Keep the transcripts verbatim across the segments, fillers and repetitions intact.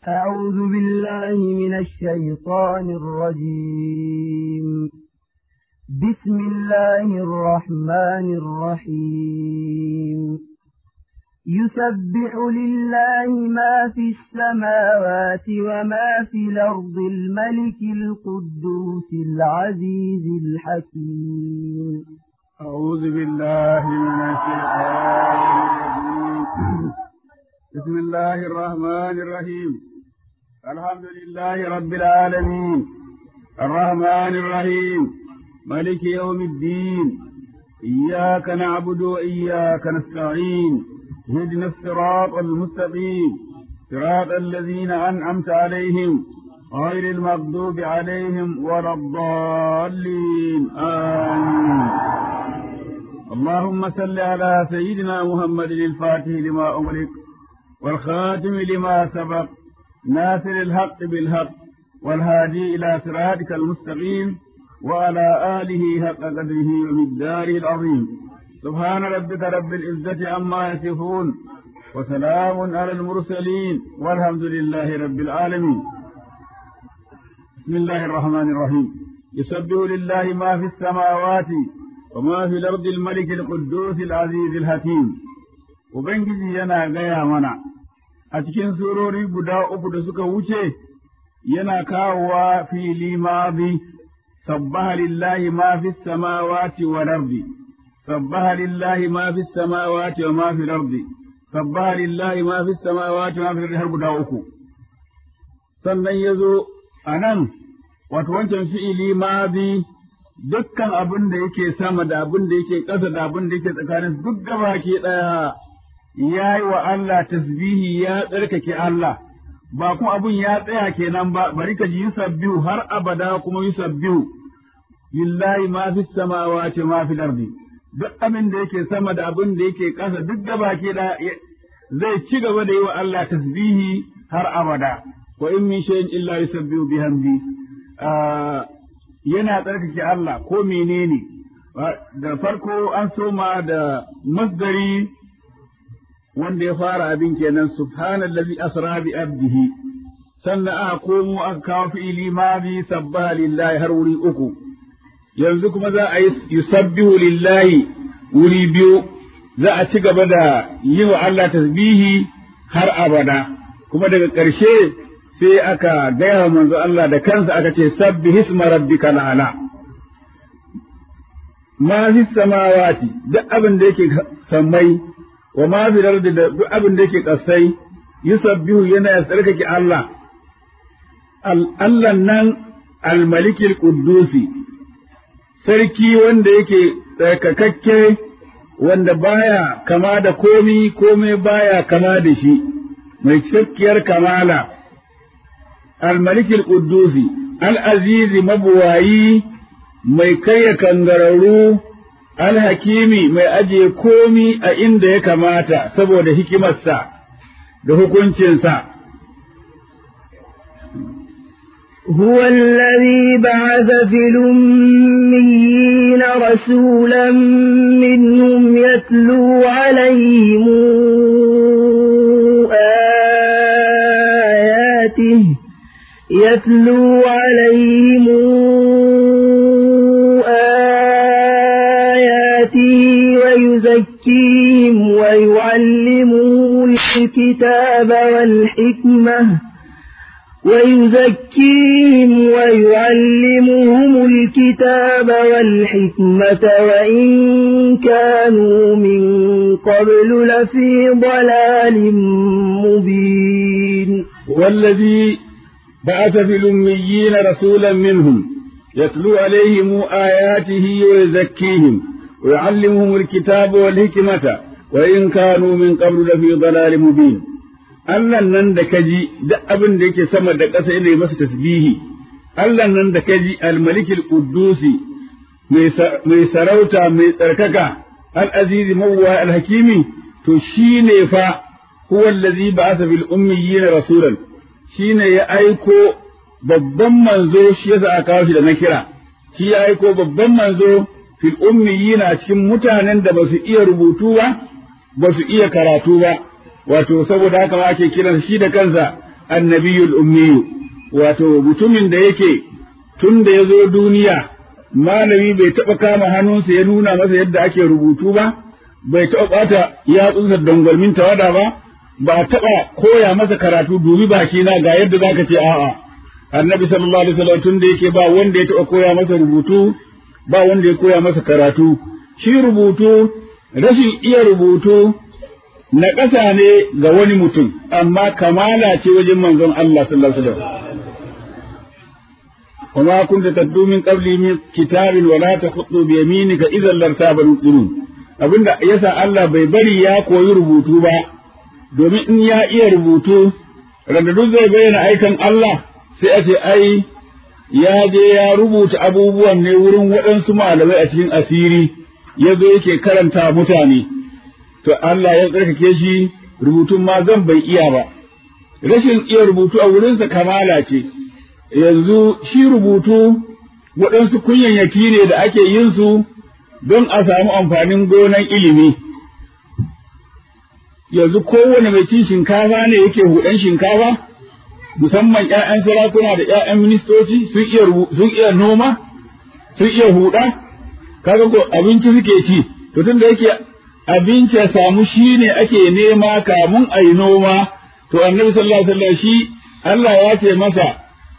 أعوذ بالله من الشيطان الرجيم. بسم الله الرحمن الرحيم. يسبح لله ما في السماوات وما في الأرض الملك القدوس العزيز الحكيم. أعوذ بالله من الشيطان الرجيم. بسم الله الرحمن الرحيم. الحمد لله رب العالمين الرحمن الرحيم مالك يوم الدين. إياك نعبد وإياك نستعين. اهدنا الصراط المستقيم صراط الذين أنعمت عليهم غير المغضوب عليهم ولا الضالين آمين. اللهم صل على سيدنا محمد الفاتح لما أغلق والخاتم لما سبق ناصر الحق بالحق والهادي إلى صراطك المستقيم وعلى آله حق قدره ومقداره العظيم. سبحان ربك رب العزة عما يصفون وسلام على المرسلين والحمد لله رب العالمين. بسم الله الرحمن الرحيم. يسبح لله ما في السماوات وما في الأرض الملك القدوس العزيز الحكيم. Ubangiji yana gaya mana a cikin surori guda uku da suka wuce yana kawowa fili mazi sabbaha lillahi ma fi samawati wal ardi sabbaha lillahi ma fi samawati wa ma fi ardi sabbaha lillahi ma fi samawati wa ma fi ardi har guda uku. Sannan yazo anan wato wancan fi'ili mazi dukkan abin da yake sama da abin da yake ƙasa da abin da yake tsakanin duk gaba ke ɗaya ya yi wa Allah tasbihi ya tsarkake Allah, ba kuma abin ya tsaya kenan ba, bari ka ji yusabbihu har abada kuma yusabbihu lillahi ma fi samawati ma fi ardi. Duk abin da yake sama da abin da yake ƙasa duk gaba ke ɗaya zai ci gaba da yi wa Allah tasbihi har abada. Wa in min shay'in illa yusabbihu bihamdi. Yana tsarkake Allah ko menene. Da farko an soma da masdari wanda ya fara abin kenan subhanallazi asra bi abdihi, sannan aka komo aka kawo fi'ili madi sabbaha lillahi har wuri uku. Yanzu kuma za a yi yusabbihu lillahi wuri biyu, za a ci gaba da yi wa Allah tasbihi har abada. Kuma daga ƙarshe sai aka gaya wa manzo Allah da kansa aka ce sabbi hisma rabbika la'ala. Ma fi samawati duk abin da yake sammai wa ma fi ardi da duk abin da yake kasai yusabbihu yana tsarkake Allah. Allah nan al-malikil quddusi sarki wanda yake tsarkakakke wanda baya kama da komi komai baya kama da shi mai cikakkiyar kamala. الملك القدوس العزيز مبواي mai karya kangararru alhakimi mai ajiye komi a inda ya kamata saboda hikimarsa da hukuncinsa. هو الذي بعث في الأميين رسولا منهم يتلو عليهم آياته يتلو عليهم آياته ويزكيهم ويعلمهم الكتاب والحكمة ويزكيهم ويعلمهم الكتاب والحكمة وإن كانوا من قبل لفي ضلال مبين. والذي بعث في الأميين رسولا منهم يتلو عليهم آياته ويزكيهم ويعلمهم الكتاب والحكمة وإن كانوا من قبل لفي ضلال مبين. Allah nan da kaji duk abin da yake sama da ƙasa yana masa tasbihi. Allah nan da kaji al-malikil quddusi mai sarauta mai tsarkaka al-azizi mawwa al-hakimi to shine fa huwa allazi ba'atha bil ummiyyin rasulan, shine ya aiko babban manzo, shi yasa aka kawo shi da nakira. Shi ya aiko babban manzo fil ummiyyin a cikin mutanen da ba su iya rubutu ba ba su iya karatu ba, wato saboda haka ma ake kiran shi da kansa annabiyul ummi wato mutumin da yake tun da ya zo duniya malami bai taɓa kama hannunsa ya nuna masa yadda ake rubutu ba, bai taɓa ɓata yatsunsa dangwalmin tawada ba, ba a taɓa koya masa karatu dubi baki na ga yadda zaka ce a'a. Annabi sallallahu alaihi wasallam tun da yake ba wanda ya taɓa koya masa rubutu, ba wanda ya koya masa karatu. Shi rubutu, rashin iya rubutu na ƙasa ne ga wani mutum, amma kamala ce wajen manzon Allah sallallahu alaihi wasallam. وما كنت تتلو من قبل من كتاب ولا تخط بيمينك إذا لارتاب المبطلون abinda yasa Allah bai bari ya koyi rubutu ba domin in ya iya rubutu randa duk zai bayyana aikan Allah sai a ce ai ya je ya rubuta abubuwan ne wurin waɗansu malamai a cikin asiri ya zo yake karanta mutane to Allah ya tsarkake shi rubutun ma zan bai iya ba rashin iya rubutu a wurinsa kamala ce yanzu shi rubutu waɗansu kunyayyaki ne da ake yin su don a samu amfanin gonan ilimi. Yanzu kowane mai cin shinkafa ne yake huɗan shinkafa, musamman ‘ya'yan sarakuna da ‘ya'yan ministoci sun iya sun iya noma, sun iya huɗa, kaga ko abinci suke ci, to tun da yake abinci ya samu shi ne ake nema kamun a yi noma, to annabi sallallahu alaihi wasallam shi Allah ya ce masa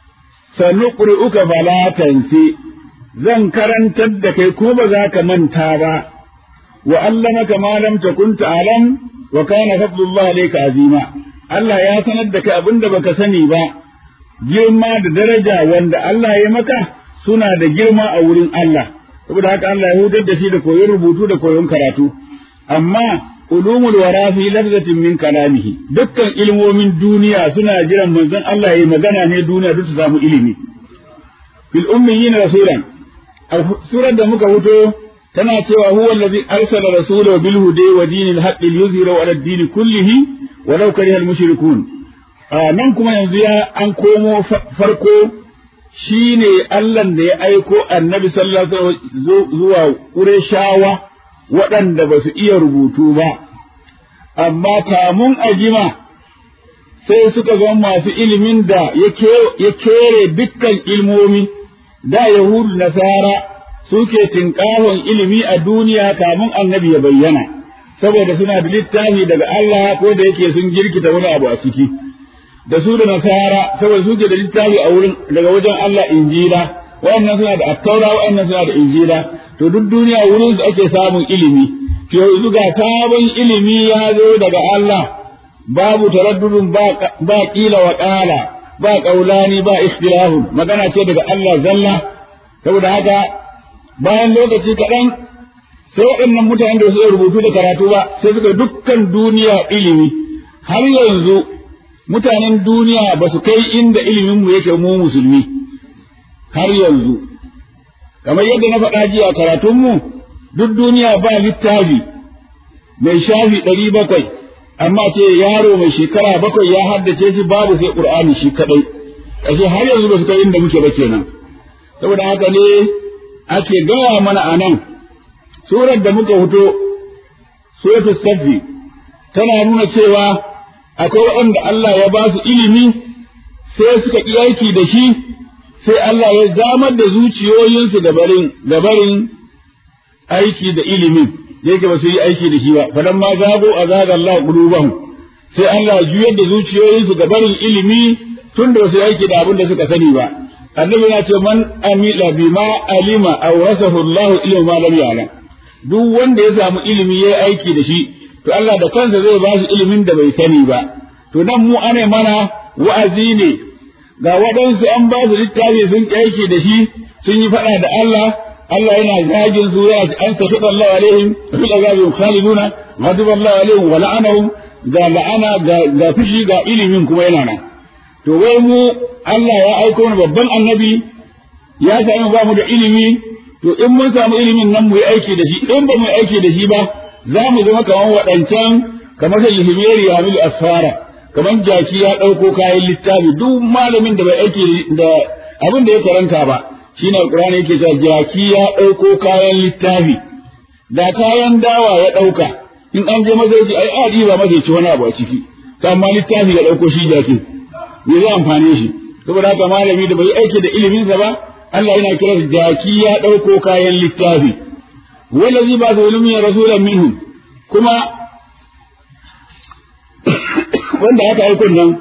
sanuqri'uka fala tansi zan karantar da kai ko ba za ka manta ba wa allamaka ma lam takun ta'lam wa kana fadlullahi alayka azima Allah ya sanar da kai abinda baka sani ba girma da daraja wanda Allah ya maka suna da girma a wurin Allah saboda haka Allah ya hudar da shi da koyon rubutu da koyon karatu amma ulumul wara fi lafzatin min kalamihi dukkan ilmomin duniya suna jiran manzon Allah yayi magana ne duniya duk ta samu ilimi fil ummiyin rasulan surar da muka fito tana cewa huwa allazi arsala rasulahu bil huda wa dinil haqqi liyuzhirahu ala ad-din kullihi walau kariha al mushrikun nan kuma yanzu ya an komo farko shine Allah da ya aiko annabi sallallahu alaihi wasallam zuwa Qurayshawa waɗanda ba su iya rubutu ba, amma kamun ajima sai suka zama masu ilimin da ya kere dukkan ilmomi, da Yahudu Nasara suke tinkahon ilimi a duniya kamun annabi ya bayyana, saboda suna da littafi daga Allah ko da yake sun girkita wani abu a ciki, da su da Nasara saboda suke da littafi a wurin daga wajen Allah Injila, wa'annan suna da Attaura, wa'annan suna da Injila. To duk duniya wurin su ake samun ilimi, to yanzu ga sabon ilimi ya zo daga Allah, babu taraddudun ba kila wa ƙala, ba ƙaulani ba ikhtilafun, magana ce daga Allah zalla, saboda haka bayan lokaci kaɗan sai waɗannan mutanen da su rubutu da karatu ba sai suka dukkan duniya ilimi, har yanzu mutanen duniya ba su kai inda iliminmu yake mu musulmi, har yanzu. Kamar yadda na faɗa jiya karatunmu duk duniya ba littafi mai shafi ɗari bakwai amma ce yaro mai shekara bakwai ya haddace shi babu sai ƙur'ani shi kaɗai ashe har yanzu ba su kai inda muke ba kenan saboda haka ne ake gaya mana a nan surar da muka fito suratul safi tana nuna cewa akwai waɗanda Allah ya ba su ilimi sai suka ƙi aiki da shi sai Allah ya zamar da zuciyoyinsu da barin da barin aiki da ilimin da yake ba su yi aiki da shi ba fadan ma zago azaga Allah qulubahum sai Allah ya juyar da zuciyoyinsu da barin ilimi tun da su yi aiki da abin da suka sani ba annabi ya ce man amila bima alima aw rasahu Allah ilma ma lam ya'lam duk wanda ya samu ilimi yayi aiki da shi to Allah da kansa zai ba shi ilimin da bai sani ba to nan mu ane mana wa'azi ne ga waɗansu an ba su littafi sun aiki da shi sun yi faɗa da Allah Allah yana zagin su ya an tafi Allah alaihim fil azabi khaliduna ghadiba Allah alaihim wa la'anahum ga la'ana ga fushi ga ilimin kuma yana nan to wai mu Allah ya aiko mu babban annabi ya sami ba mu da ilimi to in mun samu ilimin nan mu yi aiki da shi in ba mu yi aiki da shi ba za mu zama kamar waɗancan kamar sai himeri ya hamilu asfara kamar jaki ya ɗauko kayan littafi duk malamin da bai aiki da abin da ya karanta ba shine alqur'ani yake cewa jaki ya ɗauko kayan littafi da kayan dawa ya ɗauka in an je mazauki ai adi ba mace ci wani abu a ciki amma littafi ya ɗauko shi jaki me zai amfane shi saboda haka malami da bai aiki da iliminsa ba Allah yana kira jaki ya ɗauko kayan littafi wallazi ba su ilmi rasulan minhum kuma wanda aka aiko nan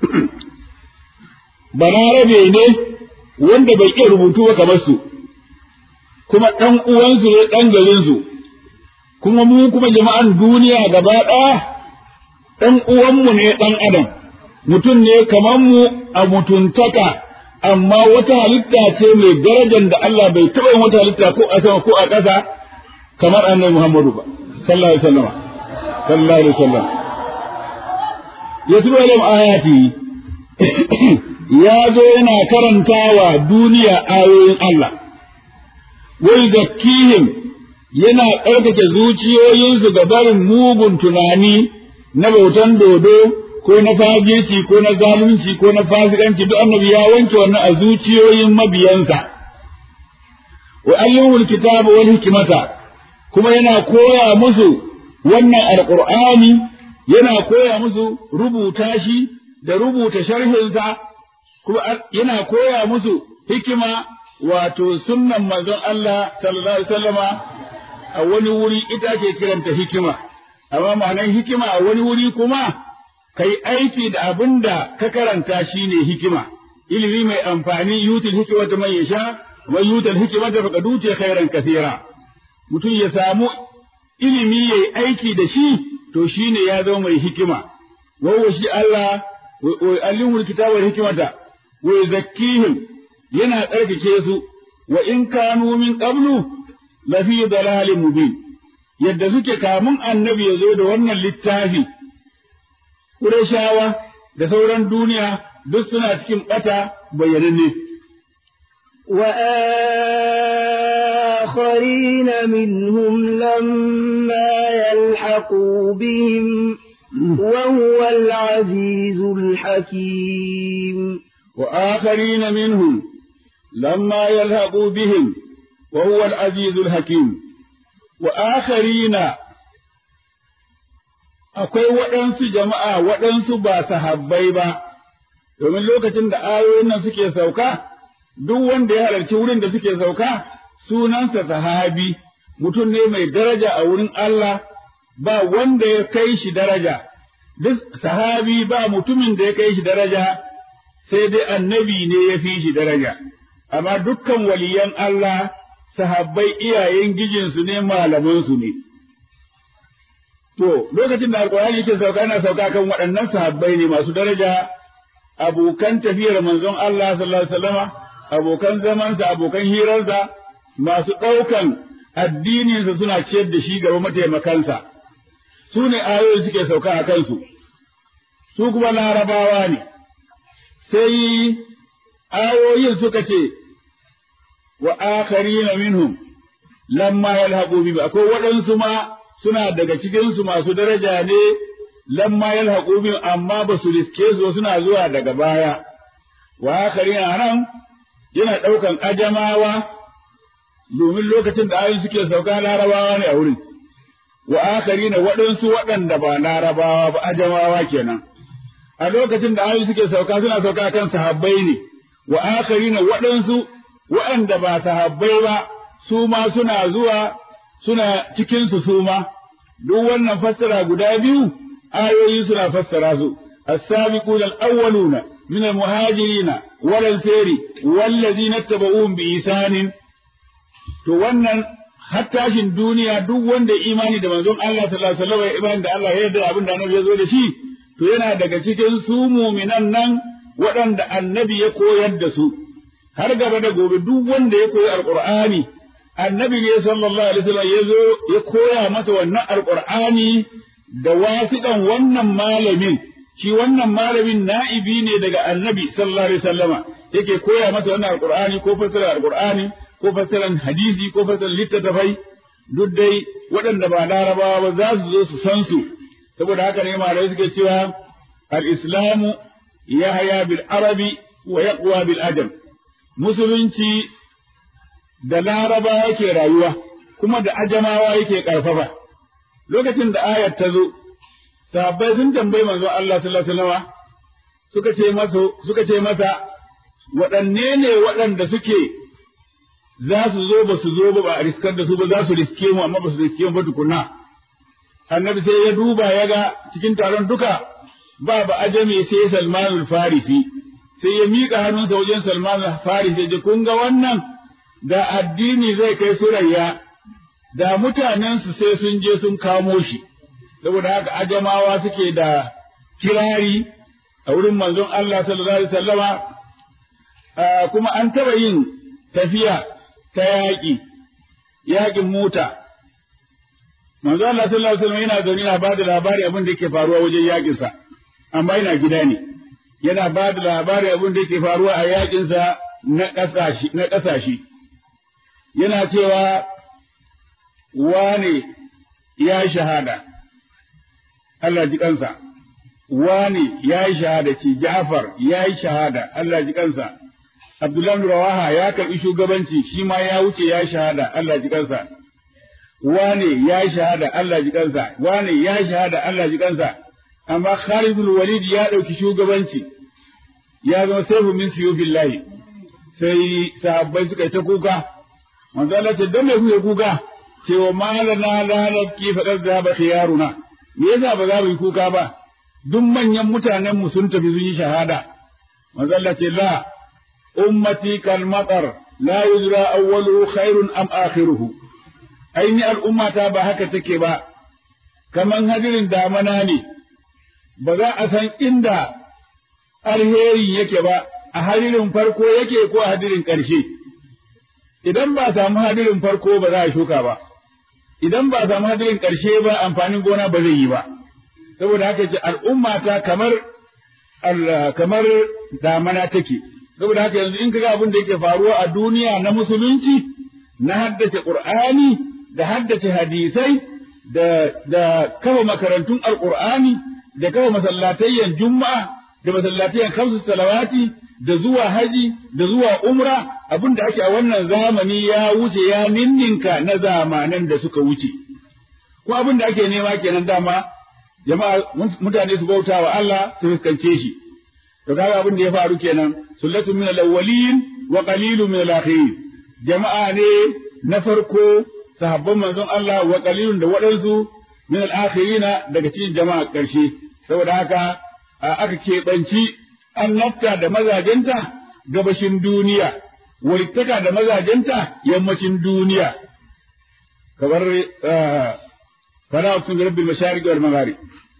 balarabe ne wanda bai iya rubutu ba kamar su kuma ɗan uwansu ne ɗan garinsu kuma mu kuma jama'an duniya gaba ɗaya ɗan uwanmu ne ɗan adam mutum ne kamar mu a mutuntaka amma wata halitta ce mai darajar da Allah bai taɓa yin wata halitta ko a sama ko a ƙasa kamar annabi Muhammadu ba sallallahu alaihi wasallam sallallahu alaihi wasallam yatlu alayhim ayati ya zo yana karantawa duniya ayoyin Allah wai zakkihim yana tsarkake zuciyoyinsu ga barin mugun tunani na bautan dodo ko na fagirci ko na zalunci ko na fasikanci duk annabi ya wanke wannan a zuciyoyin mabiyansa wa ayyuhul kitaba wal hikmata kuma yana koya musu wannan alqur'ani yana koya musu rubuta shi da rubuta sharhinsa kuma yana koya musu hikima wato sunnan manzon Allah sallallahu alaihi wasallama a wani wuri ita ke kiranta hikima amma ma'anar hikima a wani wuri kuma kai aiki da abinda ka karanta shine hikima ilimi mai amfani yutul hikmata man yasha wa yutul hikmata faqad utiya khairan kaseera mutum ya samu ilimi yayi aiki da shi to shine ya zama mai hikima wa shi Allah wa alimul kitaba wal hikmata wa yuzakkihim yana tsarkake su wa in kanu min qablu la fi dalalin mubin yadda suke kamun annabi ya zo da wannan littafi Qurayshawa da sauran duniya duk suna cikin bata bayyananne wa akharina minhum lamma yalhaqu bihim wa huwa al-azizul hakim wa akharina minhum lamma yalhaqu bihim wa huwa al-azizul hakim wa akharina akwai waɗansu jama'a waɗansu ba sahabbai ba, domin lokacin da ayoyin nan suke sauka, duk wanda ya halarci wurin da suke sauka, sunansa sahabi, mutum ne mai daraja a wurin Allah, ba wanda ya kai shi daraja, duk sahabi ba mutumin da ya kai shi daraja, sai dai annabi ne ya fi shi daraja, amma dukkan waliyan Allah, sahabbai iyayen gijinsu ne malamansu ne. To, lokacin da Alƙur'ani yake sauka yana sauka kan waɗannan sahabbai ne masu daraja, abokan tafiyar manzon Allah sallallahu alaihi wasallama, abokan zamansa, abokan hirarsa, masu ɗaukan addininsa suna ciyar da shi gaba mataimakansa. Su ne ayoyi suke sauka a kansu, su kuma larabawa ne. Sai ayoyin suka ce, wa akharina minhum lamma yalhaqu bi akwai waɗansu ma suna daga cikinsu masu daraja ne lamma yalhaqu bi amma ba su riske su suna zuwa daga baya wa akharina nan yana daukan ajamawa domin lokacin da ayoyi suke sauka larabawa ne a wurin wa akharina waɗansu waɗanda ba larabawa ba ajamawa kenan a lokacin da ayoyi suke sauka suna sauka kan sahabbai ne wa akharina waɗansu waɗanda ba sahabbai ba su ma suna zuwa suna cikinsu su ma, duk wannan fassara guda biyu ayoyi suna fassara su, as-sabiquna al-awwaluna min al-muhajirina wal ansari wallazina tabauhum bi isanin to wannan hattashin duniya duk wanda imani da manzon Allah sallallahu alaihi wasallam imani da Allah ya yarda abin da annabi ya zo da shi to yana daga cikin su mu'minan nan waɗanda annabi ya koyar da su har gaba da gobe duk wanda ya koyi alqur'ani annabi ne sallallahu alaihi wasallam ya zo ya koya masa wannan alqur'ani da wasiɗan wannan malamin shi wannan malamin na'ibi ne daga annabi sallallahu alaihi wasallama yake koya masa wannan alqur'ani ko fasara alqur'ani ko fasaran hadisi ko fasaran littattafai duk dai waɗanda ba larabawa ba za su zo su san su saboda haka ne malamai suke cewa al-islamu yahya bil arabi wa yaqwa bil ajam musulunci da laraba yake rayuwa kuma da ajamawa yake karfafa lokacin da ayat ta zo sahabbai sun tambayi manzo Allah sallallahu alaihi wasallam suka ce masa suka ce masa waɗanne ne waɗanda suke za su zo ba su zo ba ba a riskar da su ba za su riske mu amma ba su riske mu ba tukunna. Annabi sai ya duba ya ga cikin taron duka ba ba ajami sai Salmanul Farisi, sai ya miƙa hannunsa wajen Salmanul Farisi ya kun ga wannan da addini zai kai surayya da mutanensu sai sun je sun kamo shi, saboda haka ajamawa suke da kirari a wurin manzon Allah sallallahu alaihi wasallama, kuma an taɓa yin tafiya ta yaƙi, yaƙin mota. Manzon Allah sallallahu alaihi wasallama yana zaune yana ba da labari abin da yake faruwa wajen yaƙinsa, amma yana gida ne, yana ba da labari abin da yake faruwa a yaƙinsa na ƙasashe. Yana cewa wane ya shahada, Allah ji kansa, wane ya yi shahada ce Ja'far ya yi shahada, Allah ji kansa, Abdullahi Rawaha ya karɓi shugabanci shi ma ya wuce ya yi shahada, Allah ji kansa, wane ya yi shahada, Allah ji kansa, wane ya yi shahada, Allah ji kansa, amma Khalid bin Walid ya ɗauki shugabanci, ya zama saifu min siyubillahi, sai sahabbai suka yi ta kuka, manzo Allah ce don me kuke kuka? Cewa malana la nabki faqad zaba khiyaruna, me yasa ba za mu yi kuka ba? Duk manyan mutanen mu sun tafi sun yi shahada. Manzo Allah ce la ummati kal matar la yudra awwaluhu khairun am akhiruhu. Aini al'ummata ba haka take ba, kaman hadirin damana ne, ba za a san inda alheri yake ba, a hadirin farko yake ko a hadirin ƙarshe. Idan ba a samu hadirin farko ba za a shuka ba, idan ba a samu hadirin ƙarshe ba amfanin gona ba zai yi ba, saboda haka ce al'ummata kamar kamar damana take, saboda haka yanzu in kaga abin da yake faruwa a duniya na musulunci, na haddace Qur'ani da haddace hadisai da da kafa makarantun alqur'ani da kafa masallatayyan juma'a da masallatayyan khamsu salawati da zuwa haji da zuwa umra, abin da ake a wannan zamani ya wuce ya ninninka na zamanan da suka wuce, ko abin da ake nema kenan dama jama'a mutane su bauta wa Allah su fuskance shi. To kaga abin da ya faru kenan, sullatu min al-awwalin wa qalilun min al-akhirin. Jama'a ne na farko sahabban manzon Allah wa qalilun da waɗansu min al-akhirina daga cikin jama'a ƙarshe. Saboda haka aka keɓanci annabta da mazajenta gabashin duniya, walittaka da mazajenta yammacin duniya, kamar fara sun rabbil mashariq wal magharib.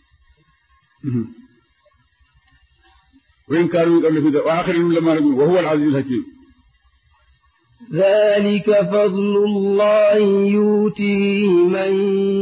وإن كانوا قبل في وآخرهم لما نقول وهو العزيز الحكيم. ذلك فضل الله يؤتيه من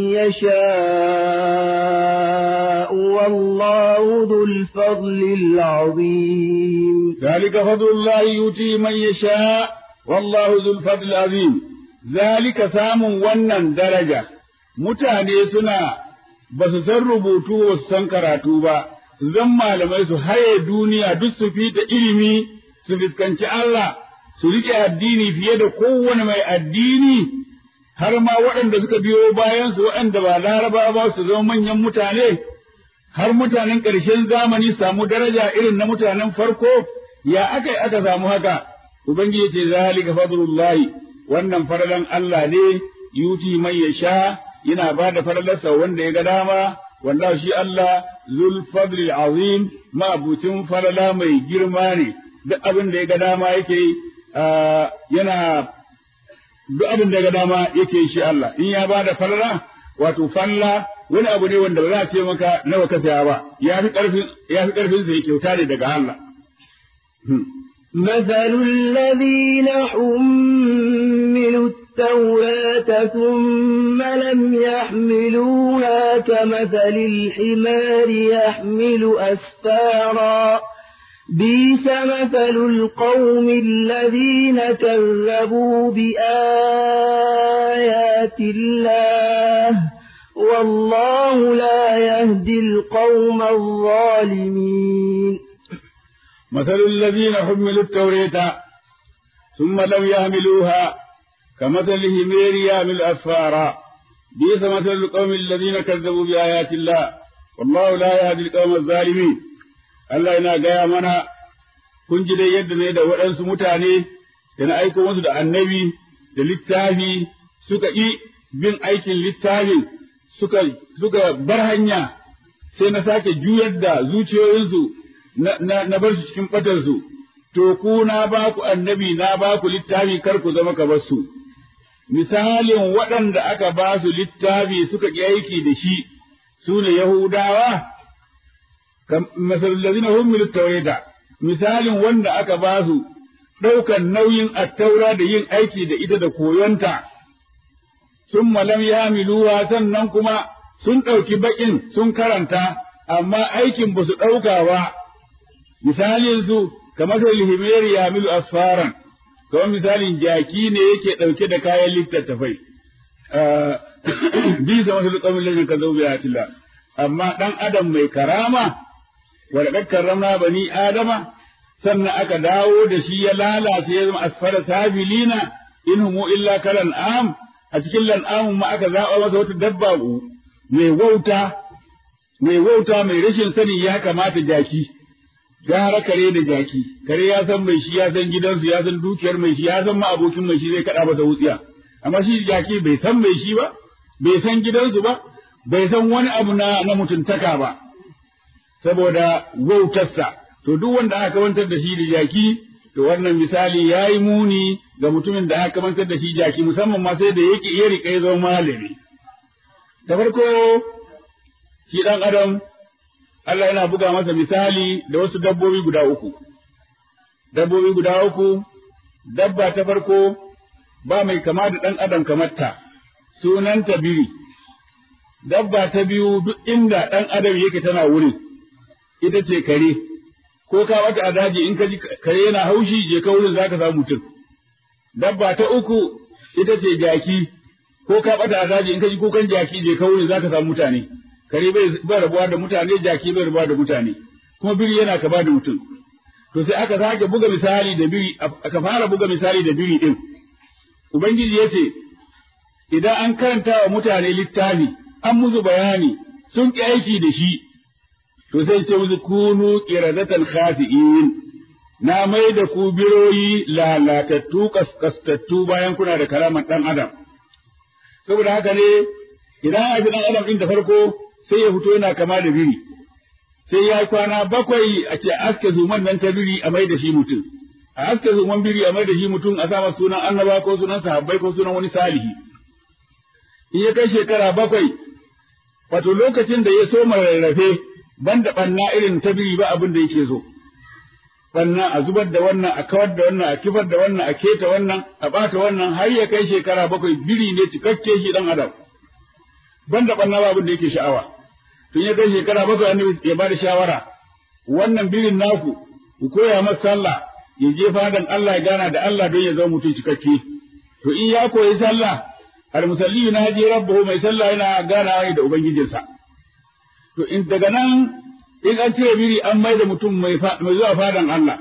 يشاء والله ذو الفضل العظيم. ذلك فضل الله يؤتيه من يشاء والله ذو الفضل العظيم. ذلك سام ونن درجة mutane suna ba su san rubutu ba su san karatu ba, zan malamai su haye duniya duk su fita ilimi su fuskanci Allah su riƙe addini fiye da kowane mai addini, har ma waɗanda suka biyo bayan su waɗanda ba laraba ba su zama manyan mutane, har mutanen ƙarshen zamani samu daraja irin na mutanen farko. Ya aka aka samu haka? Ubangiji ce zalika fadlullahi, wannan faralan Allah ne, yuti man yasha, yana ba da faralarsa wanda ya ga dama, wallahi shi Allah zul fadlil azim, ma'abucin falala mai girma ne, duk abin da ya ga dama yake yana duk abin da ya ga dama yake shi Allah. In ya ba da falala, wato falla wani abu ne wanda ba za a ce maka nawa ka saya ba, ya fi ƙarfin ya fi ƙarfin sa ya kyauta ne daga Allah. مثل الذين حملوا التوراة ثم لم يحملوها كمثل الحمار يحمل أسفارا بئس مثل القوم الذين كذبوا بآيات الله والله لا يهدي القوم الظالمين. مثل الذين حملوا التوراة ثم لم يحملوها كمثل الحمار يحمل أسفارا بئس مثل القوم الذين كذبوا بآيات الله والله لا يهدي القوم الظالمين. Allah yana gaya mana kun ji dai yadda ne da waɗansu mutane da na aiko musu da annabi da littafi suka ƙi bin aikin littafin suka suka bar hanya sai na sake juyar da zuciyoyinsu na, na, na bar su cikin ɓatarsu to ku na ba ku annabi na ba ku littafi kar ku zama kamar su misalin waɗanda aka ba su littafi suka ƙi aiki da shi su ne Yahudawa masalul ladina humilu tawrata misalin wanda aka ba su ɗaukan nauyin attaura da yin aiki da ita da koyonta sun malam yamiluwa sannan kuma sun ɗauki baƙin sun karanta amma aikin ba su ɗauka ba misalin su kamar sai lihimeri yamilu asfaran kamar misalin jaki ne yake ɗauke da kayan littattafai bisa masu lukamin lalin ka zo biya tilla amma ɗan adam mai karama ولقد كرمنا بني آدم sannan aka dawo da shi ya lalace ya zama asfara sabilina in humu illa kalan am a cikin lan'amun ma aka zaɓa masa wata dabba mai wauta mai wauta mai rashin sani ya kamata jaki gara kare da jaki kare ya san mai shi ya san gidansu ya san dukiyar mai shi ya san ma abokin mai shi zai kaɗa masa wutsiya amma shi jaki bai san mai shi ba bai san gidansu ba bai san wani abu na na mutuntaka ba saboda wautarsa to duk wanda aka kamantar da shi da jaki to wannan misali yayi muni ga mutumin da aka kamantar da shi jaki musamman ma sai da yake iya rika ya zama malami da farko shi dan adam Allah yana buga masa misali da wasu dabbobi guda uku dabbobi guda uku dabba ta farko ba mai kama da dan adam kamar ta sunanta biri dabba ta biyu duk inda dan adam yake tana wurin ita ce kare ko ka wata a daji in ka ji kare yana haushi je ka wurin zaka samu mutum dabba ta uku ita ce jaki ko ka bata a daji in ka ji kukan jaki je ka wurin zaka samu mutane kare bai bai rabuwa da mutane jaki bai rabuwa da mutane kuma biri yana kaba da mutum to sai aka sake buga misali da biri aka fara buga misali da biri din ubangiji yace idan an karanta wa mutane littafi an musu bayani sun ki aiki da shi to sai ce musu kunu qiradatan khasi'in na mai da ku biroyi lalatattu kaskastattu bayan kuna da karaman dan adam saboda haka ne idan a dan adam din da farko sai ya fito yana kama da biri sai ya kwana bakwai a ce aske zuman nan ta biri a mai da shi mutum a aske zuman biri a mai da shi mutum a sama sunan annaba ko sunan sahabbai ko sunan wani salihi in ya kai shekara bakwai wato lokacin da ya soma rarrafe banda banna irin ta biri ba abin da yake so banna a zubar da wannan a kawar da wannan a kifar da wannan a keta wannan a bata wannan har ya kai shekara bakwai biri ne cikakke shi dan adam banda banna ba abin da yake sha'awa tun ya kai shekara bakwai annabi ya bada shawara wannan birin naku ku koya masa sallah ya je fadan Allah ya gana da Allah don ya zama mutum cikakke to in ya koyi sallah al musalli na haji rabbuhu mai sallah yana ganawa da ubangijinsa to in daga nan in an cire biri an mai da mutum mai zuwa fadan Allah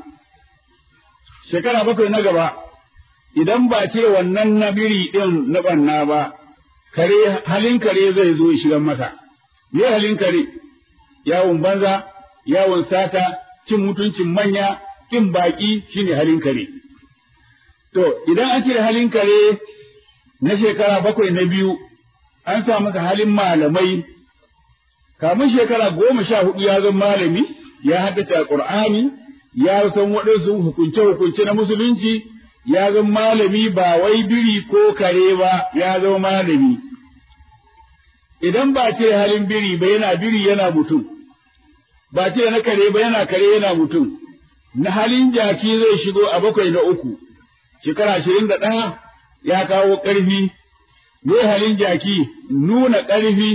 shekara bakwai na gaba idan ba cire wannan na biri din na banna ba kare halin kare zai zo shigan masa me halin kare yawon banza yawon sata cin mutuncin manya kin baki shine halin kare to idan an cire halin kare na shekara bakwai na biyu an sa masa halin malamai kamun shekara goma sha hudu ya zama malami ya haddace alqur'ani ya san waɗansu hukunce hukunce na musulunci ya zama malami ba wai biri ko kare ba ya zama malami idan ba ce halin biri ba yana biri yana mutum ba ce na kare ba yana kare yana mutum na halin jaki zai shigo a bakwai na uku shekara ashirin da ɗaya ya kawo ƙarfi me halin jaki nuna ƙarfi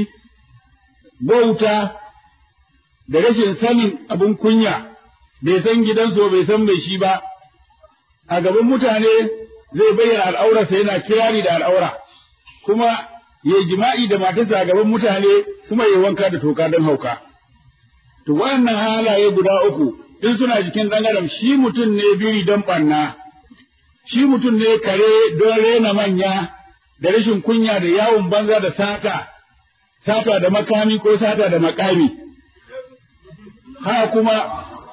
bauta da rashin sanin abin kunya bai san gidansu bai san mai shi ba a gaban mutane zai bayyana al'aurarsa yana kirari da al'aura kuma ya jima'i da matarsa a gaban mutane kuma ya wanka da toka don hauka to wannan halaye guda uku in suna jikin ɗan adam shi mutum ne biri don ɓanna shi mutum ne kare don rena manya da rashin kunya da yawon banza da sata sata da makami ko sata da makami ha kuma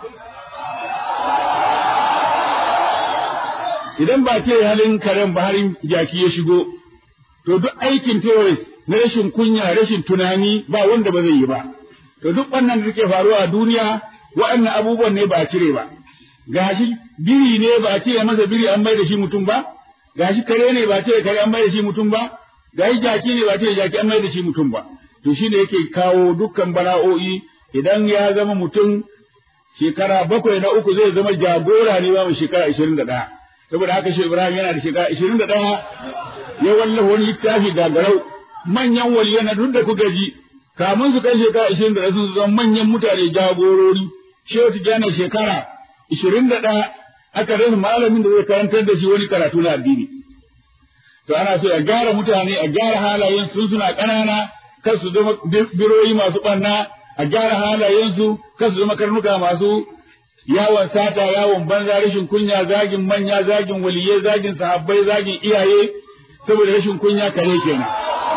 idan ba ce halin karen ba harin jaki ya shigo to duk aikin terrorist na rashin kunya rashin tunani ba wanda ba zai yi ba to duk wannan da suke faruwa a duniya waɗannan abubuwan ne ba a cire ba gashi biri ne ba a cire masa biri an mai da shi mutum ba gashi kare ne ba a cire kare an mai da shi mutum ba gashi jaki ne ba a cire jaki an mai da shi mutum ba to shine yake kawo dukkan bala'o'i idan ya zama mutum shekara bakwai na uku zai zama jagora ne ba mu shekara ashirin da ɗaya saboda haka shi Ibrahim yana da shekara ashirin da ɗaya ya wallafa wani littafi gagarau manyan waliyan na duk da kuka ji kamun su kai shekara ashirin da ɗaya sun zama manyan mutane jagorori shehu tijjani shekara ashirin da ɗaya aka rasa malamin da zai karantar da shi wani karatu na addini to ana so a gyara mutane a gyara halayen sun suna ƙanana kar su zama biroyi masu ɓanna a gyara halayensu kar su zama karnuka masu yawon sata yawon banza rashin kunya zagin manya zagin waliyai zagin sahabbai zagin iyaye saboda rashin kunya kare kenan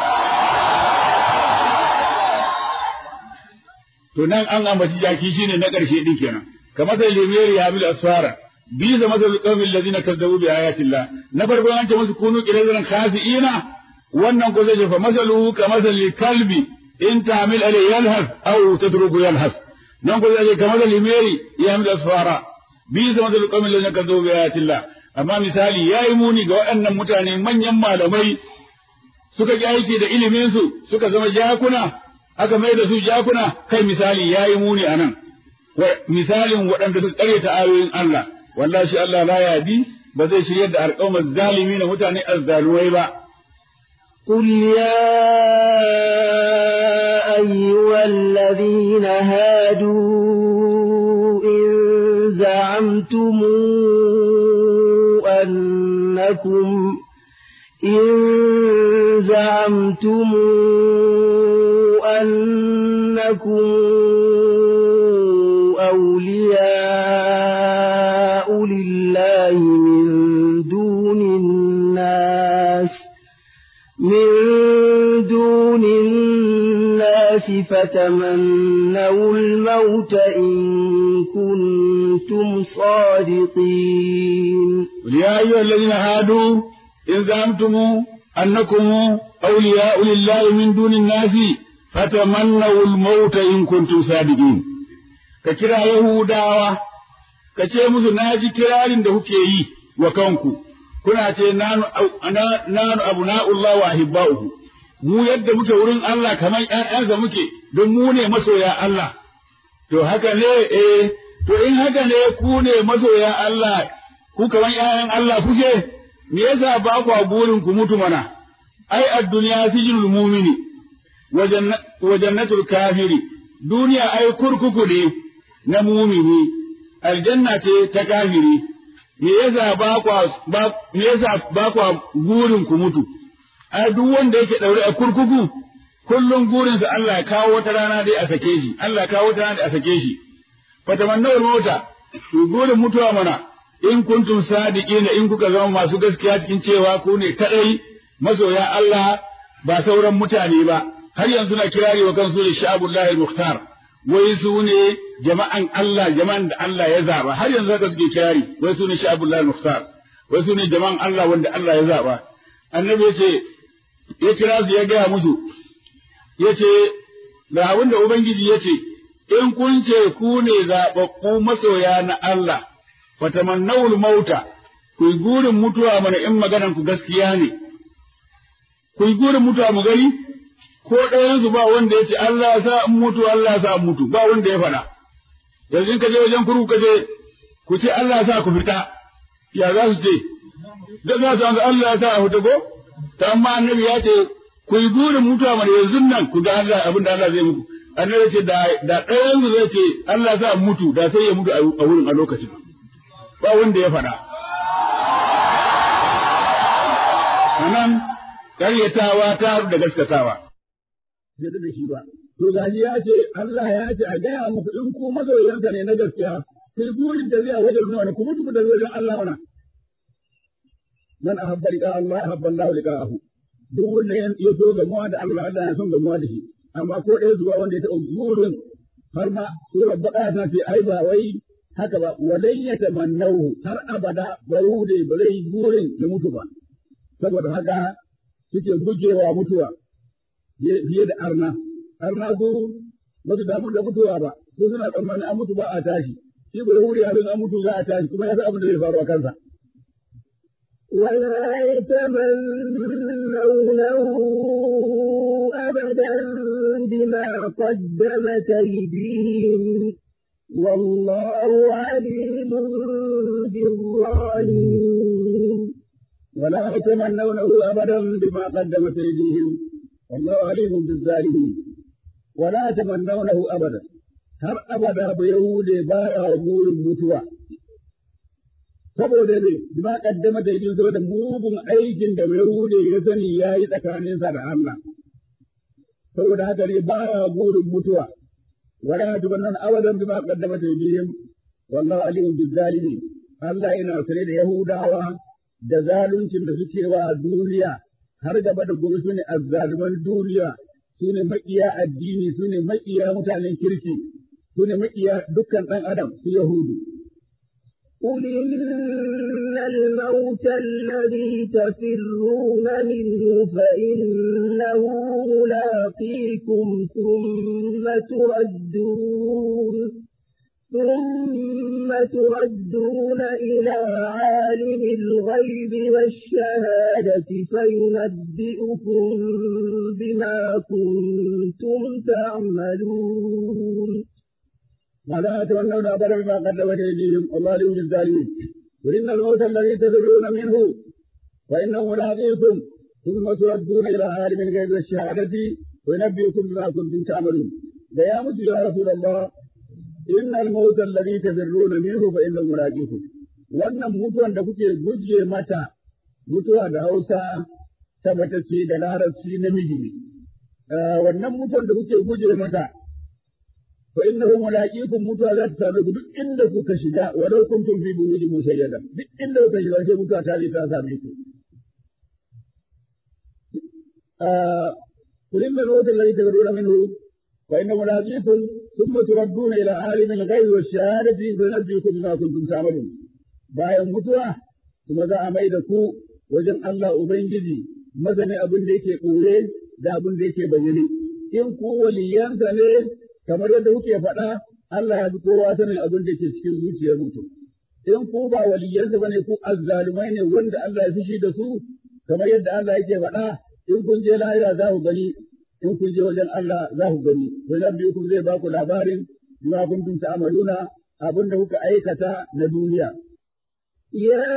to nan an ambaci jaki shine na ƙarshe din kenan kamar da limiyar ya bil asfara bi da mazal qawmil ladina kazzabu bi ayatillah na farko an ce musu kunu qirazan khasiina wannan ko zai fa masaluhu kamar kalbi in ta'mil alayhi yalhas aw tatruku yalhas nan ko zai kamar da limiyari ya bil asfara bi da mazal qawmil ladina kazzabu bi ayatillah amma misali yayi muni ga waɗannan mutane manyan malamai suka ji aiki da ilimin su suka zama jakuna aka mai da su jakuna kai misali yayi muni anan misalin waɗanda su tsare ta ayoyin Allah wallahi shi Allah la yadi ba zai shiryar da alƙawmar zalimi na mutane azzalumai ba قل يا أيها الذين هادوا إن زعمتم أنكم إن زعمتم أنكم أولياء لله من دون الناس من دون الناس فتمنوا الموت إن كنتم صادقين يا أيها الذين هادوا إن زعمتم أنكم أولياء لله من دون الناس فتمنوا الموت إن كنتم صادقين كترى يهودا kace musu naji kirarin da kuke yi wa kanku kuna ce nanu nanu abna'ullah wa ahibba'uhu mu yadda muke wurin Allah kamar ƴaƴansa muke don mu ne masoya Allah to haka ne eh to in haka ne ku ne masoya Allah ku kamar ƴaƴan Allah kuke me yasa ba ku burin ku mutu mana ai ad-dunya sijnul mu'mini wa jannatul kafiri duniya ai kurkuku ne na mu'mini aljanna ce ta kafiri me yasa ba ku ba me yasa ba ku burin ku mutu ai duk wanda yake daure a kurkuku kullum gurin sa Allah ya kawo wata rana dai a sake shi Allah ya kawo wata rana dai a sake shi fatamannawul mauta ku gurin mutuwa mana in kuntum sadiqina in kuka zama masu gaskiya cikin cewa ku ne kadai masoya Allah ba sauran mutane ba har yanzu na kirari wa kansu da sha'abullahi al-mukhtar wai su ne jama'an Allah jama'an da Allah ya zaba har yanzu haka suke kirari wai su ne sha'abullahi al-mukhtar wai su ne jama'an Allah wanda Allah ya zaba annabi yace ya kira su ya gaya musu yace ga abin da ubangiji yace in kun ce ku ne zababbu masoya na Allah fatamannawul mauta ku gurin mutuwa mana in maganan ku gaskiya ne ku gurin mutuwa mu gani ko ɗayan su ba wanda yace Allah ya sa in mutu Allah ya sa in mutu ba wanda ya faɗa yanzu in ka je wajen kuru ka je ku ce Allah ya sa ku fita ya za su ce da za su Allah ya sa a fita ko ta amma annabi ya ce ku yi burin mutuwa mana yanzu nan ku ga Allah abin da Allah zai muku annabi ce da da ɗayan su zai ce Allah ya sa mutu da sai ya mutu a wurin a lokacin ba wanda ya faɗa nan karyatawa ta da gaskatawa da da shi ba to gaji ya ce Allah ya ce a gaya muku in ku masoyanka ne na gaskiya sai burin da zai wajen nuna ku mutu da wajen Allah wana man ahabba liqa Allah ahabba Allah liqa'ahu duk wanda ya so gamuwa da Allah Allah ya son gamuwa da shi amma ko ɗaya zuwa wanda ya taɓa burin har ma surar baƙa ta ce ai ba wai haka ba wadan ya tamannahu har abada barude bare burin da mutu ba saboda haka suke gujewa mutuwa fiye da arna arna su ba su damu da mutuwa ba su suna tsammanin an mutu ba a tashi shi bai huri abin an mutu za a tashi kuma ya san abin da zai faru a kansa ولا يتمنونه أبدا بما قدمت أيديهم والله عليم بالظالمين ولا يتمنونه أبدا بما قدمت أيديهم والله عليم بالظالمين ولا يتمنونه أبدا har abada ba Yahude ba ya burin mutuwa saboda ne ba kaddama da yin saboda mugun aikin da Yahude ya sani yayi tsakaninsa da Allah saboda haka ne ba ya burin mutuwa wala tubannan abadan bima qaddama taydihim wallahu alimun bizzalimin Allah yana sane da Yahudawa da zaluncin da suke wa duniya har gaba da gobe sune azzaluman duniya sune makiya addini sune makiya mutanen kirki sune makiya dukkan dan adam su Yahudu قل إن الموت الذي تفرون منه فإنه ملاقيكم ثم تردون ثم تردون إلى عالم الغيب والشهادة فينبئكم بما كنتم تعملون ولا تمنون أبدا بما قدمت أيديهم والله عليم بالظالمين قل إن الموت الذي تفرون منه فإنه ملاقيكم ثم تردون إلى عالم الغيب والشهادة وينبئكم بما كنتم تعملون يا مسلم يا رسول الله إن الموت الذي تفرون منه فإنه ملاقيكم wannan mutuwan da kuke guje mata mutuwa da Hausa tabbata ce da Larabci namiji ne wannan mutuwan da kuke guje mata fa innahu mulaqikum mutuwa za ta same ku duk inda kuka shiga walau kuntum fi burujin mushayyada duk inda kuka shiga sai mutuwa ta ta same ku قل إن الموت الذي تفرون منه فإنه ملاقيكم ثم تردون إلى عالم الغيب والشهادة فينبئكم بما كنتم تعملون bayan mutuwa kuma za a mai da ku wajen Allah Ubangiji masani abin da yake ƙure da abin da yake bayyane in ku waliyansa ne kamar yadda kuke faɗa Allah ya fi kowa sanin abin da ke cikin zuciyar mutum in ku ba waliyansa bane ku azzalumai ne wanda Allah ya fishi da su kamar yadda Allah yake faɗa in kun je lahira za ku gani in kun je wajen Allah za ku gani to nan biyu kun zai ba ku labarin bima kuntum ta'maluna abin da kuka aikata na duniya يا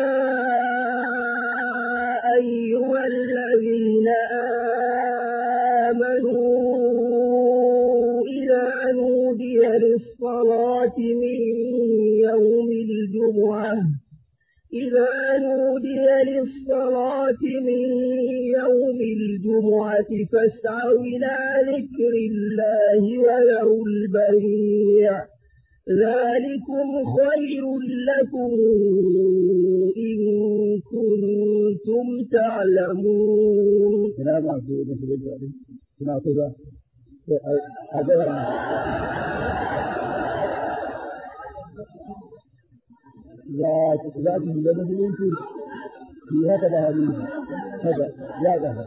أيها الذين آمنوا إذا نودي للصلاة من يوم الجمعة إذا نودي للصلاة من يوم الجمعة فاسعوا إلى ذكر الله وذروا البيع ذلكم خير لكم إن كنتم تعلمون. ذات ذات المسلمين في هكذا هذه هذا لا ذهب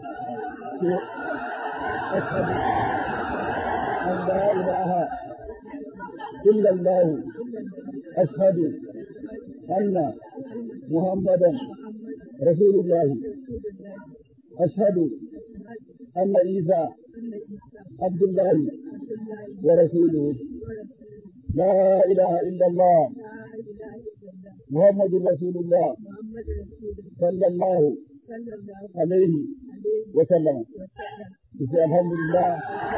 أشهد أن لا إله إلا الله أشهد أن محمدا رسول الله أشهد أن عيسى عبد الله ورسوله لا إله إلا الله محمد رسول الله صلى الله عليه وسلم. الحمد لله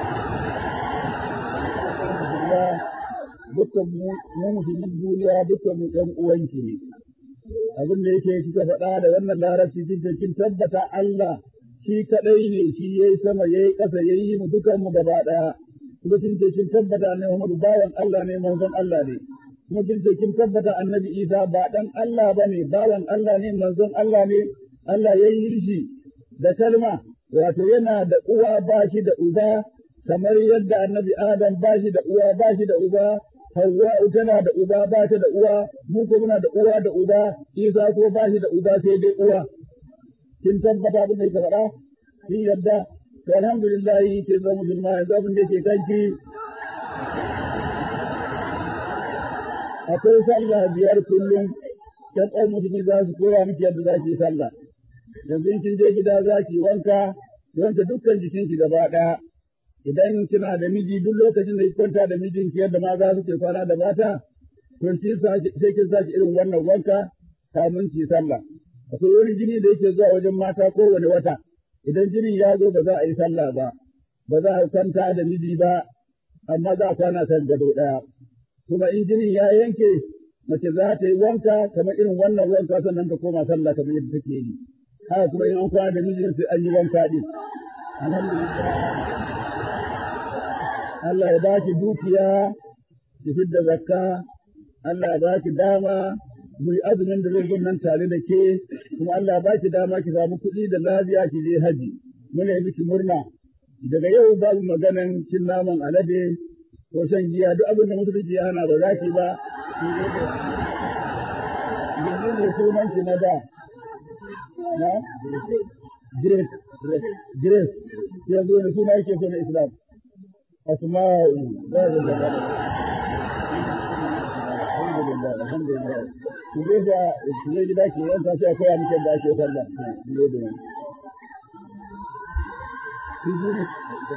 dukkan mu musulmin duniya dukkan mu ɗan uwanki ne abin da yake kika faɗa da wannan larabci kin kin tabbata Allah shi kadai ne shi yayi sama yayi ƙasa yayi mu dukan mu gaba ɗaya kuma kin ce kin tabbata ne Muhammadu bawan Allah ne manzon Allah ne kuma kin ce kin tabbata annabi Isa ba dan Allah bane bawan Allah ne manzon Allah ne Allah yayi shi da kalma wato yana da uwa ba shi da uba kamar yadda annabi Adam ba shi da uwa ba shi da uba Hawwa'u tana da uba ba ta da uwa, mu ko muna da uwa da uba, Isa ko ba shi da uba sai dai uwa. Kin tabbata abin da yake faɗa? Kin yadda? To alhamdulillah kin zama musulma yanzu abin da yake kanki. Akwai sallah biyar kullum, kan ɗan musulmi za su koya miki yadda za ki yi sallah. Yanzu in kin je gida za ki wanka, wanke dukkan jikinki gaba ɗaya. Idan kina da miji duk lokacin da ki kwanta da mijinki yadda maza suke kwana da mata, to sai kin saki irin wannan wanka kamun ki sallah. Akwai wani jini da yake zuwa wajen mata kowane wata, idan jinin ya zo ba za a yi sallah ba, ba za a kwanta da miji ba, amma za a kwana kan gado ɗaya. Kuma in jinin ya yanke, mace za ta yi wanka kamar irin wannan wanka sannan ta koma sallah kamar yadda take yi. Haka kuma in an kwana da mijin sai an yi wanka ɗin. Alhamdulillah. Allah ya ba ki dukiya, ki fidda zakka, Allah ya ba ki dama, mu yi azumin da zai nan tare da ke, kuma Allah ya ba ki dama ki samu kuɗi da lafiya ki je haji. Muna yi miki murna. Daga yau babu maganan cin naman alade ko shan giya duk abin da musulunci ya hana ba za ki ba. Yanzu ne sunan ki na da. Na? Grace. Grace. Yanzu ne suna yake so na Islam. Asma'u. Alhamdulillah, alhamdulillah. Ki je da ki je gida ki yanka sai akwai amince da ake sallah. Ki je da ni. Ki je da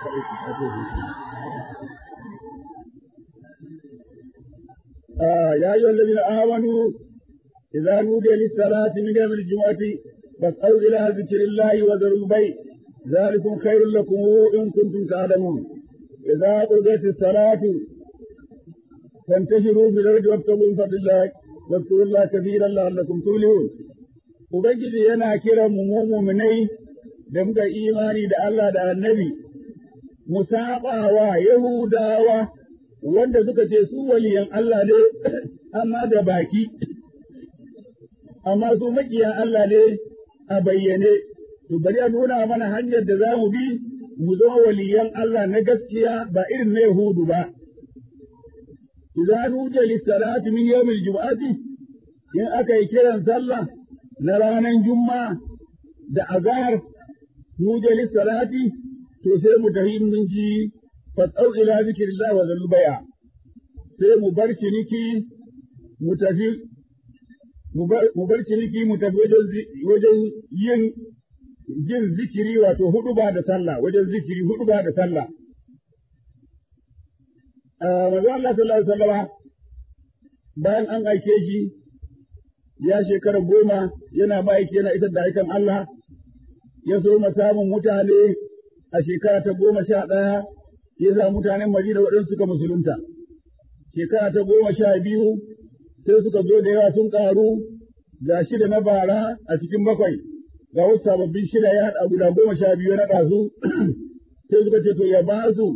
آه يا أيها الذين آمنوا إذا نودي للصلاة من يوم الجمعة فاسعوا إلى ذكر الله وذروا البيع ذلكم خير لكم إن كنتم تعلمون إذا قضيت الصلاة فانتشروا في الأرض وابتغوا من فضل الله واذكروا الله كثيرا لعلكم تفلحون. Ubangiji yana kira mu mu'minai da muka imani da Allah da Annabi mu saɓawa Yahudawa wanda suka ce su waliyan Allah ne amma da baki, amma su makiyan Allah ne a bayyane, to bari a nuna mana hanyar da za mu bi mu zama waliyan Allah na gaskiya ba irin na Yahudu ba. Idza nudiya lis-salati min yawmil jum'ati, in aka yi kiran sallah na ranar Juma'a da azhar nudiya lis-salati, to sai mu tafi mun ji fas'au ila zikrillah wa zal bai'a, sai mu bar ciniki mu tafi mu bar ciniki mu tafi wajen yin jin zikiri wato hudu ba da sallah, wajen zikiri hudu ba da sallah. Manzo Allah sallallahu alaihi wasallam bayan an aike shi ya shekara goma yana ma'aiki yana isar da aikan Allah, ya so samun mutane a shekara ta goma sha ɗaya ya sa mutanen Madina waɗansu suka musulunta. Shekara ta goma sha biyu sai suka zo da yawa sun ƙaru ga shida na bara a cikin bakwai, ga wasu sababbin shida ya haɗa guda goma sha biyu ya naɗa su, sai suka ce to ya ba su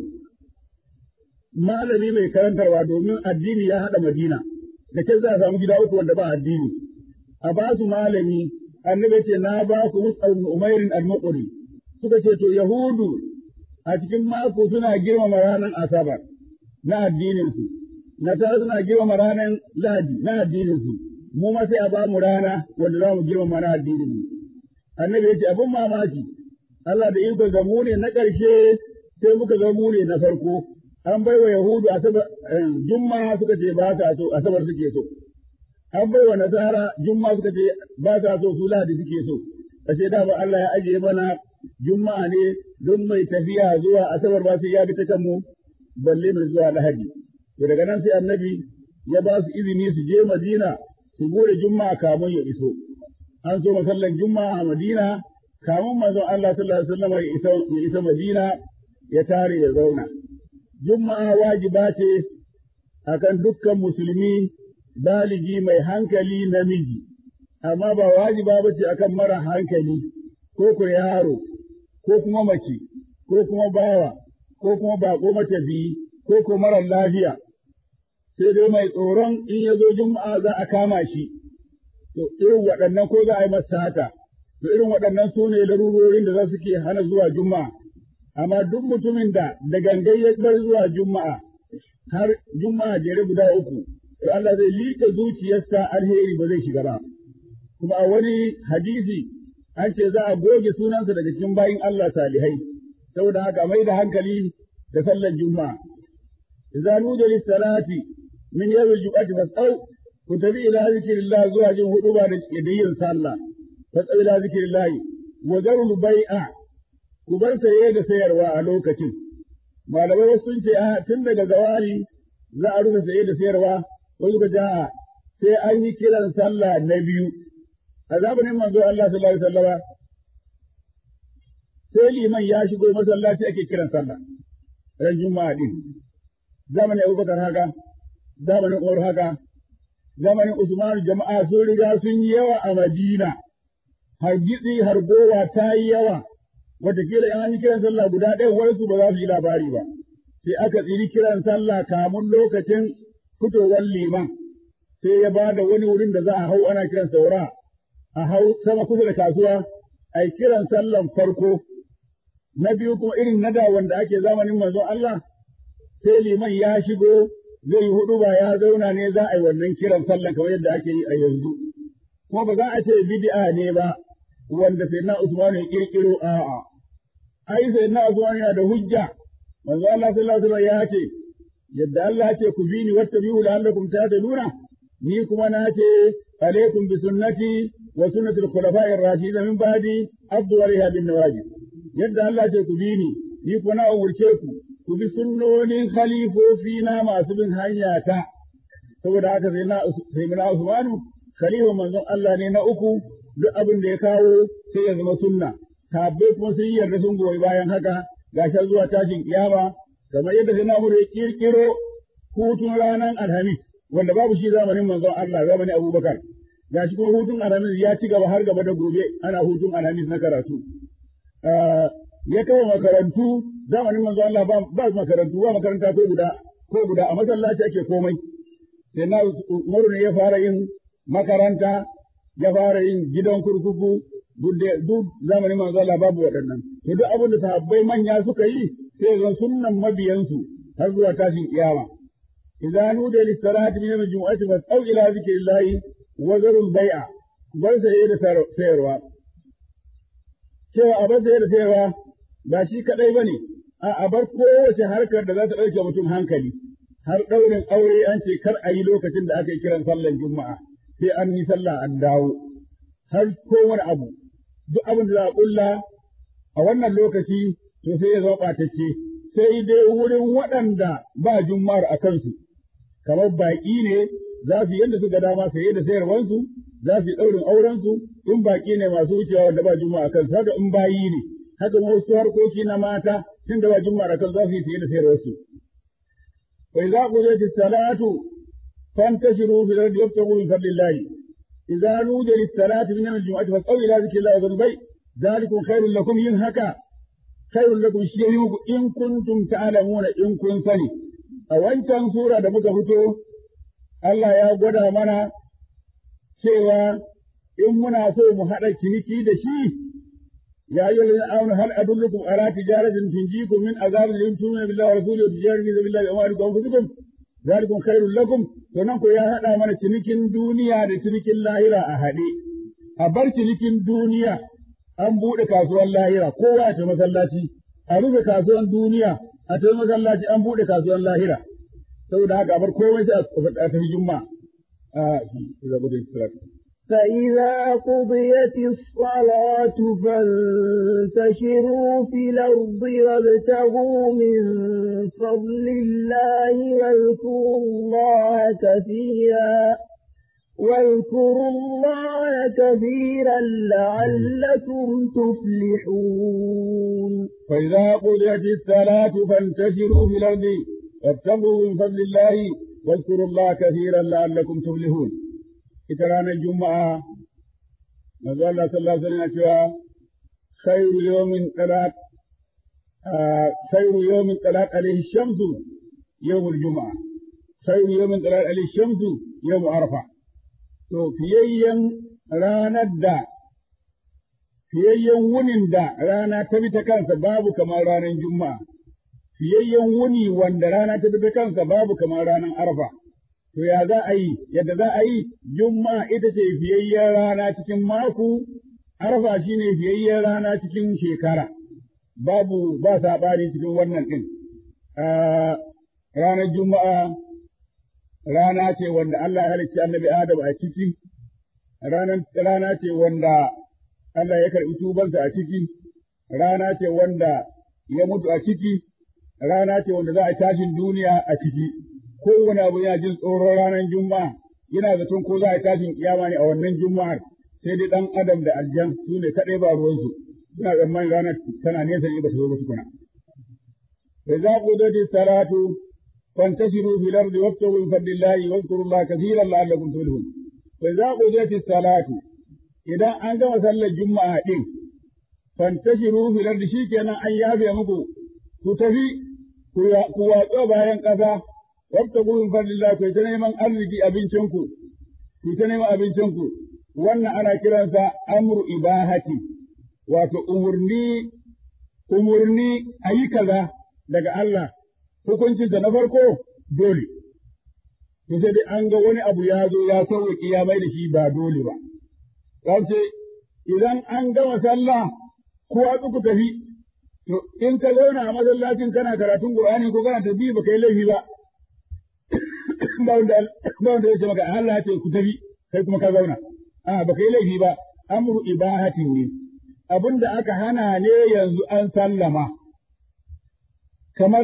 malami mai karantarwa domin addini ya haɗa Madina, da ke za a samu gida uku wanda ba addini. A ba su malami, annabi ce na ba ku Mus'ab ibn Umairin al-Muqri, suka ce to Yahudu a cikin mako suna girmama ranar Asabar na addininsu, na tara suna girmama ranar Lahadi na addininsu, mu ma sai a ba mu rana wanda za mu girmama na addininmu. Annabi ya ce abin mamaki, Allah da iko ga mu ne na ƙarshe sai muka ga mu ne na farko. An bai wa Yahudu Asabar Juma'a suka ce ba sa so, Asabar suke so. An bai wa Nasara Juma'a suka ce ba sa so, su Lahadi suke so. Ashe da ba Allah ya ajiye mana Juma'a ne don mai tafiya zuwa Asabar ba sai ya bi ta kanmu balle mai zuwa Lahadi. To daga nan sai Annabi ya ba su izini su je Madina su bude Juma'a kamun ya iso. An so masallan Juma'a a Madina kamun manzon Allah sallallahu alaihi wasallam ya isa ya isa Madina ya tare ya zauna. Juma'a wajiba ce akan dukkan musulmi baligi mai hankali namiji, amma ba wajiba ba ce akan mara hankali ko ko yaro ko kuma mace ko kuma bawa ko kuma baƙo matafiyi ko ko mara lafiya, sai dai mai tsoron in ya zo Juma'a za a kama shi, to irin waɗannan ko za a yi masa haka, to irin waɗannan su ne larurorin da za su ke hana zuwa Juma'a. Amma duk mutumin da da gangan ya bar zuwa Juma'a, har juma'a jere guda uku to Allah zai liƙe zuciyarsa alheri ba zai shiga ba kuma a wani hadisi an ce za a goge sunansa daga cikin bayin Allah salihai saboda haka mai da hankali da sallar juma'a idza nudiya lis-salati min yawm al-jum'ati fas'au ku tabi ila zikrillah zuwa jin huduba da yin sallah fas'au ila zikrillah wa zarul bai'a ku bar saye da sayarwa a lokacin malamai wasu sun ce a tun daga zawali za a rufe saye da sayarwa wasu ga ja'a sai an yi kiran sallah na biyu a zamanin manzo Allah sallallahu alaihi wasallam sai liman ya shigo masallaci ake kiran sallah ran juma'a din zamanin Abubakar haka zamanin Umar haka zamanin Usman jama'a sun riga sun yi yawa a Madina har gitsi har gowa ta yi yawa wataƙila in an yi kiran sallah guda ɗaya wasu ba za su yi labari ba sai aka tsiri kiran sallah kamun lokacin fitowar liman sai ya ba da wani wurin da za a hau ana kiran saura a hau sama kusa da kasuwa a yi kiran sallan farko na biyu kuma irin nada wanda ake zamanin manzon Allah sai liman ya shigo zai yi hudu ba ya zauna ne za a yi wannan kiran sallan kamar yadda ake yi a yanzu kuma ba za a ce bid'a ne ba wanda sai na Usman ya kirkiro a'a ai sai na Usman yana da hujja manzo Allah sallallahu alaihi wasallam ya ce yadda Allah ya ce ku bi ni wattabi'u la'allakum tahtaduna ni kuma na ce alaikum bi sunnati wa sunnati al-khulafa'i ar-rashidin min ba'di abdu wariha bin nawajib yadda Allah ya ce ku bi ni ni kuma na umurce ku ku bi sunnonin khalifofi na masu bin hanya ta saboda haka sai na sai na Usman khalifa manzon Allah ne na uku duk abin da ya kawo sai ya zama sunna tabbai kuma sun yarda sun goyi bayan haka gashin zuwa tashin kiyama kamar yadda sai na mu ya kirkiro hutun ranar alhamis wanda babu shi zamanin manzon Allah zamanin Abubakar gashi kuma hutun alhamis ya ci gaba har gaba da gobe ana hutun alhamis na karatu ya kawo makarantu zamanin manzon Allah ba ba makarantu ba makaranta ko guda ko guda a masallaci ake komai sai na Umaru ne ya fara yin makaranta ya fara yin gidan kurkuku duk zamanin manzo Allah babu waɗannan to duk abin da sahabbai manya suka yi sai zan sunnan mabiyansu har zuwa tashin kiyama idza nudiya lis-salati min al-jum'ati fas'au ila zikrillahi wa zarul bai'a bar sai da sayarwa cewa a bar sai da sayarwa ba shi kadai bane a a bar kowace harkar da za ta ɗauke mutum hankali har ɗaurin aure an ce kar a yi lokacin da aka yi kiran sallan juma'a sai an yi sallah an dawo har kowane abu duk abin da za a ƙulla a wannan lokaci to sai ya zama ɓatacce sai dai wurin waɗanda ba jumma'ar a kansu kamar baƙi ne za su yadda suka dama saye da sayarwansu za su yi ɗaurin aurensu in baƙi ne masu wucewa wanda ba juma'a a kansu haka in bayi ne haka wasu harkoki na mata tun da ba jumma'ar a kansu za su yi saye da sayarwarsu. Fa idza qudiyat salatu فانتشروا في الأرض وابتغوا من فضل الله إذا نودي للصلاة من الجمعة فاسعوا إلى ذكر الله وذروا البيع ذلكم خير لكم ينهكا خير لكم شيء إن كنتم تعلمون إن كنتم أو أن سورة دمك فتو الله يا قدر منا شيئا إن منا سوء محرك شنكي دشي يا أيها الذين آمنوا هل أدلكم على تجارة تنجيكم من عذاب الذين تؤمنون بالله ورسوله وتجارة في سبيل الله بأموالكم وأنفسكم ذلكم خير لكم sannan ku ya haɗa mana cinikin duniya da cinikin lahira a haɗe a bar cinikin duniya an buɗe kasuwar lahira kowa ya tafi masallaci a rufe kasuwar duniya a tafi masallaci an buɗe kasuwar lahira saboda haka a bar komai sai a tafi juma'a a فإذا قضيت الصلاة فانتشروا في الأرض وابتغوا من فضل الله واذكروا الله كثيرا واذكروا الله كثيرا لعلكم تفلحون. فإذا قضيت الصلاة فانتشروا في الأرض وابتغوا من فضل الله واذكروا الله كثيرا لعلكم تفلحون. ita ranar Juma'a, manzo Allah sallallahu alaihi wasallam cewa khairu yawmin talat khairu yawmin talat alaihi shamsu yawmul Juma'a khairu yawmin talat alaihi shamsu yawm Arfa to fiyayyen ranar da fiyayyen wunin da rana ta bi ta kansa babu kamar ranar Juma'a fiyayyen wuni wanda rana ta fita kansa babu kamar ranar arfa. To ya za a yi, yadda za a yi, Juma'a ita ce fiyayyen rana cikin mako, arfa shi ne fiyayyen rana cikin shekara, babu ba saɓani cikin wannan ɗin. Ranar Juma'a rana ce wanda Allah ya halicci annabi Adam a ciki, rana ce wanda Allah ya karɓi tubansa a ciki, rana ce wanda ya mutu a ciki, rana ce wanda za a tashin duniya a ciki. Kowane abu yana jin tsoron ranar Juma'a, yana zaton ko za a tashin kiyama ne a wannan Juma'ar, sai dai ɗan Adam da aljan su ne kaɗai ba ruwansu, suna tsammanin ranar tana nesa ne ba ta zo ba tukuna. فإذا قضيت الصلاة فانتشروا في الأرض وابتغوا من فضل الله واذكروا الله كثيرا لعلكم تفلحون. فإذا قضيت الصلاة إذا أنت صلى الجمعة إن فانتشروا في الأرض شيكنا أن يافي مكو كتفي كواتو باين قفا وابتغوا من فضل الله كيتني من أرجي أبنشنكو كيتني من أبنشنكو وأنا أنا كرانسا أمر إباحتي wato umurni umurni ayi kaza daga Allah hukuncinsa na farko dole to sai dai an ga wani abu ya zo ya sauƙi ya mai da shi ba dole ba sai idan an gama sallah kowa ku tafi to in ka zauna a masallacin kana karatun Qur'ani ko kana tafi ba kai laifi ba ba wanda ba wanda ya ce maka Allah ya ce ku tafi kai kuma ka zauna a ba kai laifi ba amru ibahatin ne abin da aka hana ne yanzu an sallama, kamar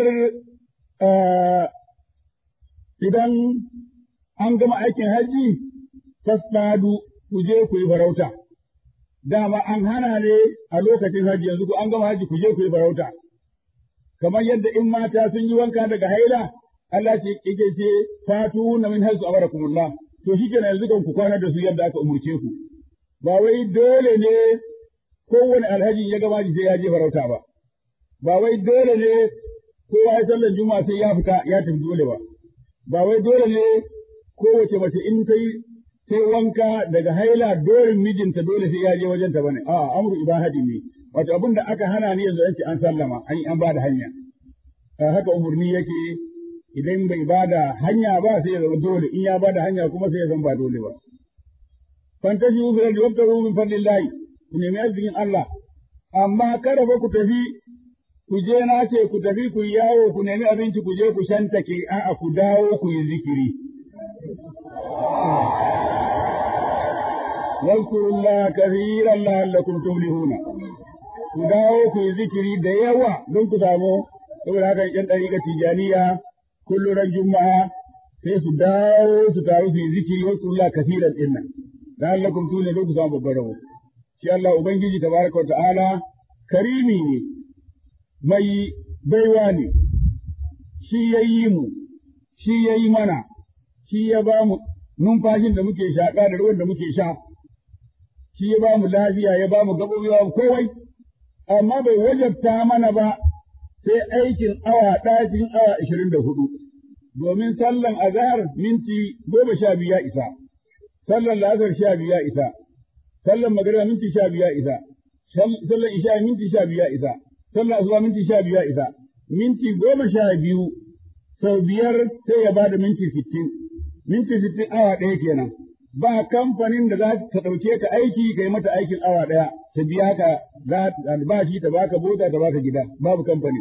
idan an gama aikin hajji, fasfadu ku je ku yi farauta, dama an hana ne a lokacin hajji yanzu ku an gama hajji ku je ku yi farauta, kamar yadda in mata sun yi wanka daga haila, Allah ce yake ce fatu na min haisu amarakumullah, to shi kenan yanzu kan ku kwana da su yadda aka umurce ku, ba wai dole ne kowane alhaji ya gama sai ya je farauta ba, ba wai dole ne kowa ya sallar juma'a sai ya fita ya tafi dole ba, ba wai dole ne kowace mace in ta yi sai wanka daga haila dole mijinta dole sai ya je wajenta bane, a amru ibahadi ne, wato abin da aka hana ni yanzu an ce an sallama an an ba da hanya, haka umurni yake idan bai ba da hanya ba sai ya zama dole, in ya ba da hanya kuma sai ya zama ba dole ba. Fantashi fi da wabtaru min fadlillahi ku nemi arzikin Allah, amma kada fa ku tafi, ku je na ce ku tafi ku yawo ku nemi abinci ku je ku shantake, a'a ku dawo ku yi zikiri. Wazkurullaha kathiran la'allakum tuflihuna. Ku dawo ku yi zikiri da yawa don ku samu, saboda haka ƴan ɗariƙar Tijaniya kullum ran Juma'a sai su dawo su taru su yi zikiri wazkurullaha kathiran ɗin nan. La'allakum tuflihuna don ku samu babbar rabo. Shi Allah Ubangiji tabaraka wa ta'ala karimi ne, mai baiwa ne, shi ya yi mu, shi ya yi mana, shi ya ba mu numfashin da muke shaƙa da ruwan da muke sha, shi ya ba mu lafiya, ya ba mu gaɓoɓi, ya ba mu kowai, amma bai wajabta mana ba sai aikin awa ɗaya cikin awa ashirin da hudu, domin sallan azahar minti goma sha biyu ya isa, sallan la'asar sha biyu ya isa. sallan magariba minti sha biyu ya isa, sallan isha minti sha biyu ya isa, sallan asuba minti sha biyu ya isa, minti goma sha biyu sau biyar sai ya bada minti sittin, minti sittin awa ɗaya kenan. Ba kamfanin da za ta ɗauke ka aiki ka yi mata aikin awa ɗaya, ta biya ka za albashi ta baka bota ta baka gida, babu kamfani.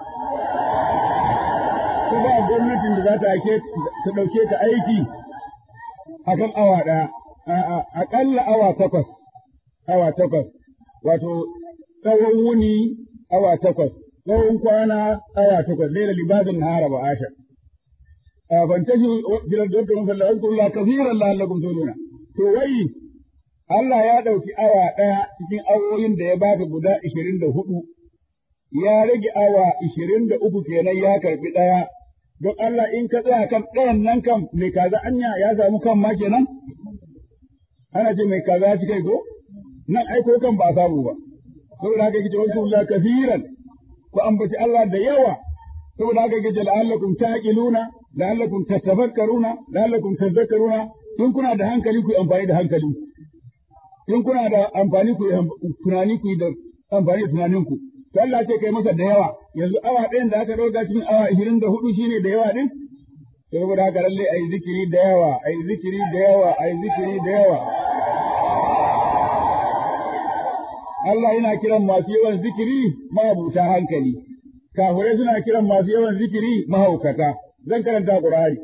Ko ba gwamnatin da za ta ɗauke ka aiki akan awa ɗaya. Aƙalla awa takwas, awa takwas, wato tsawon wuni awa takwas, tsawon kwana awa takwas, laila libasin nahara ba asha. Fantashi jirar da wata masalla, wasu Allah kafiran la'allakum tuluna. To wai, Allah ya ɗauki awa ɗaya cikin awoyin da ya baka guda ishirin da hudu, ya rage awa ishirin da uku kenan ya karɓi ɗaya, don Allah in ka tsaya kan ɗayan nan kam mai kaza anya ya samu kan ma kenan? Ana ce mai kaza ci kai ko? Nan aiko kan ba a samu ba. Saboda haka yake wasu Allah kafiran, ku ambaci Allah da yawa, saboda haka yake la'allakum taqiluna, la'allakum tatafakkaruna, la'allakum tadhakkaruna, in kuna da hankali ku amfani da hankali. In kuna da amfani ku tunani ku da amfani da tunaninku. to Allah ce kai masa da yawa yanzu awa ɗayan da aka ɗauka cikin awa ashirin da hudu shine da yawa ɗin saboda haka lalle ai zikiri da yawa ai zikiri da yawa ai zikiri da yawa Allah yana kiran masu yawan zikiri mabuta hankali kafirai suna kiran masu yawan zikiri mahaukata zan karanta Qur'ani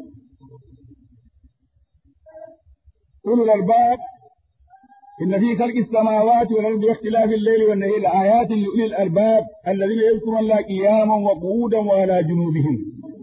ulul albab إن في خلق السماوات والأرض واختلاف الليل والنهار لآيات لأولي الألباب الذين يذكرون الله قياما وقعودا وعلى جنوبهم.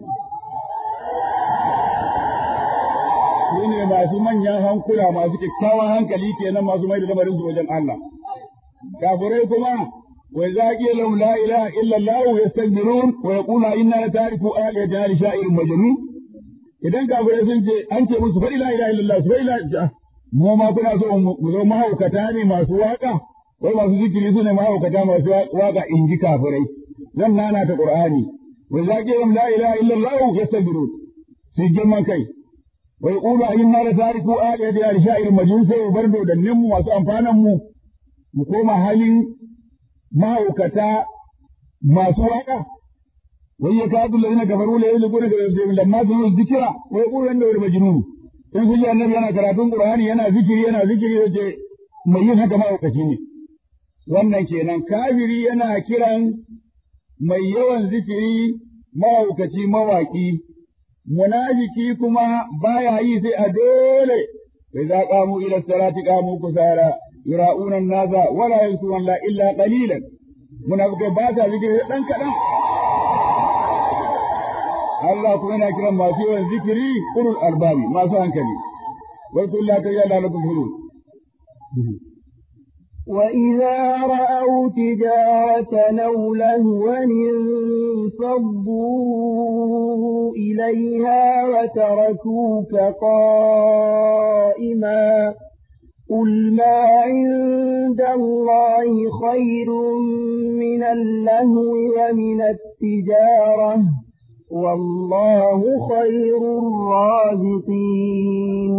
shine masu manyan hankula masu kyakkyawan hankali kenan masu mai da lamarin su wajen Allah. Kafirai kuma wa idza qila lahum la ilaha illa Allah yastakbirun wa yaquluna inna la tariku ayatina li sha'irin majnun. Idan kafirai sun ce an ce musu fa la ilaha illa Allah fa ila mu ma kuna so mu zo mahaukata ne masu waka wai masu zikiri su ne mahaukata masu waka in ji kafirai zan nana ta Qur'ani wa idza qila lahum la ilaha illa Allah yastakbirun sai girman kai wai qulu inna la tariku ayatina li sha'irin majnun sai bar dodannin mu masu amfanan mu mu koma halin mahaukata masu waka wai ya kadu lalina kafaru la yuzkuru da lamma su zikira wai qulu inna la majnun in sun ji annabi yana karatun Qur'ani yana zikiri yana zikiri yace mai yin haka mahaukaci ne wannan kenan kafiri yana kiran mai yawan zikiri mahaukaci mawaki munafiki kuma baya yi sai a dole sai za qamu ila salati qamu kusara yura'una an-nasa wala yazkuruna la illa qalilan munafiki ba ta zikiri dan kadan Allah kuma yana kiran masu yawan zikiri ulul albabi masu hankali wai kullu ta yalla lakum hulul وإذا رأوا تجارة أو لهوا انفضوا إليها وتركوك قائما قل ما عند الله خير من اللهو ومن التجارة والله خير الرازقين.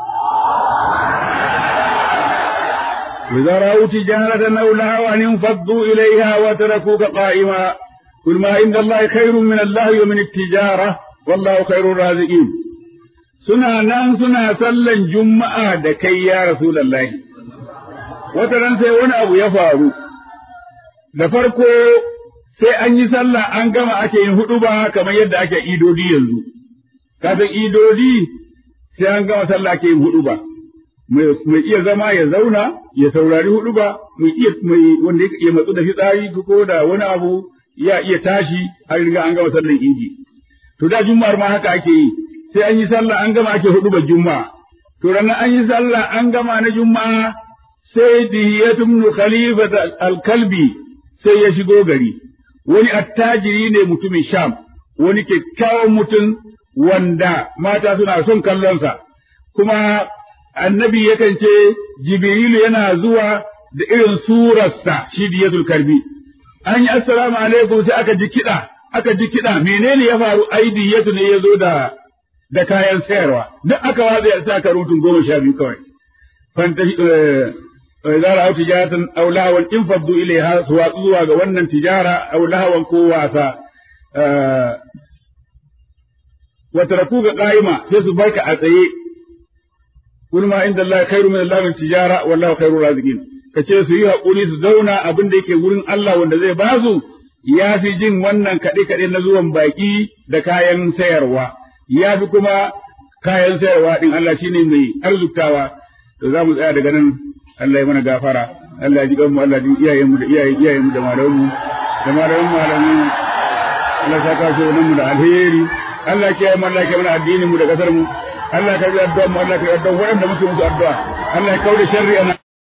إذا رأوا تجارة أو لهوا انفضوا إليها وتركوك قائما قل ما عند الله خير من اللهو ومن التجارة والله خير الرازقين. سنة نان سنة صلى الجمعة دكي يا رسول الله وترنسي وانا أبو يفارو لفرقو sai an yi sallah an gama ake yin hudu ba kamar yadda ake idodi yanzu kafin idodi sai an gama sallah ake yin hudu ba mai iya zama ya zauna ya saurari hudu ba mai iya mai wanda ya matsu da fitsari ko da wani abu ya iya tashi har riga an gama sallar idi to da juma'ar ma haka ake yi sai an yi sallah an gama ake hudu ba juma'a to ranar an yi sallah an gama na juma'a sai dihiyatum khalifat al-kalbi sai ya shigo gari wani attajiri ne mutumin Sham, wani kyakkyawan mutum wanda mata suna son kallonsa, kuma annabi yakan ce Jibrilu yana zuwa da irin surarsa shi diyatul karbi. An yi assalamu alaikum sai aka ji kiɗa, aka ji kiɗa, menene ya faru ai diyatu ne ya zo da da kayan sayarwa, duk aka watsa ya sa karutun goma sha biyu kawai. Fanta إذا رأوا تجارة أو لهوا انفضوا إليها سواء زوا wannan tijara أو لهوا ko wasa وتركوك قائمة sai su barka a tsaye قل ما عند الله خير من الله التجارة والله خير الرازقين kace su yi hakuri su zauna abin da yake wurin Allah wanda zai ba su ya fi jin wannan kaɗe kaɗe na zuwan baki da kayan sayarwa ya fi kuma kayan sayarwa din Allah shine mai arzutawa to za mu tsaya daga nan Allah ya mana gafara, Allah ya ji mu, Allah ya iyayenmu da iyayen iyayenmu da malamanmu, da malaman malamu, Allah ya saka su mu da alheri, Allah ya kiyaye mu, Allah ya kiyaye mana addinin mu da kasar mu, Allah ya karbi addu'a mu, Allah ya karbi addu'a waɗanda muke musu addu'a, Allah ya kauda sharri